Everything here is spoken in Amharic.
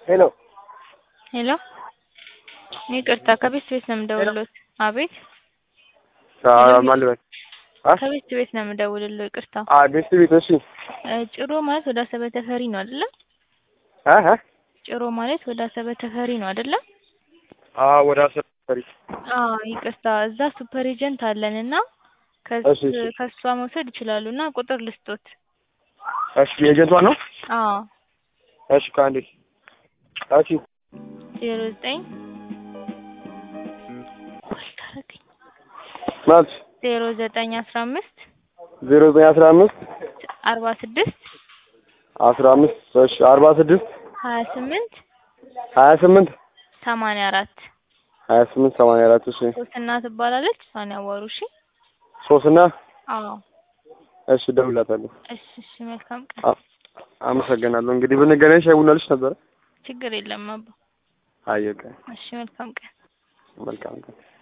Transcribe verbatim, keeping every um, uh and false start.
ሄሎ ሄሎ ይቅርታ ከቤት ቤት ነው የምደውልልዎት። አቤት ማልበል ከቤት ቤት ነው የምደውልልዎ። ይቅርታ አ ቤት ቤት እሺ ጭሮ ማለት ወደ አሰበ ተፈሪ ነው አይደለ? አህ ጭሮ ማለት ወደ አሰበ ተፈሪ ነው አይደለ? አ ወደ አሰበ ተፈሪ አዎ ይቅርታ እዛ ሱፐር ኤጀንት አለንና እሺ እሺ ከሷ መውሰድ ይችላሉና ቁጥር ልስጦት። እሺ የኤጀንቷ ነው? አዎ እሺ ካንዴ እሺ ዜሮ ዘጠኝ ማለት ዜሮ ዘጠኝ አስራ አምስት ዜሮ ዘጠኝ አስራ አምስት አርባ ስድስት አስራ አምስት እሺ አርባ ስድስት ሀያ ስምንት ሀያ ስምንት ሰማንያ አራት ሀያ ስምንት ሰማንያ አራት እሺ ሶስትና ትባላለች። እሷን ያዋሩ እሺ። ሶስና አዎ እሺ እደውልላታለሁ። እሺ እሺ መልካም ቀን። አመሰግናለሁ። እንግዲህ ብንገናኝ ሻይ ቡና ልሽ ነበር። ችግር የለም አባ። አየቀ እሺ መልካም ቀን። መልካም ቀን።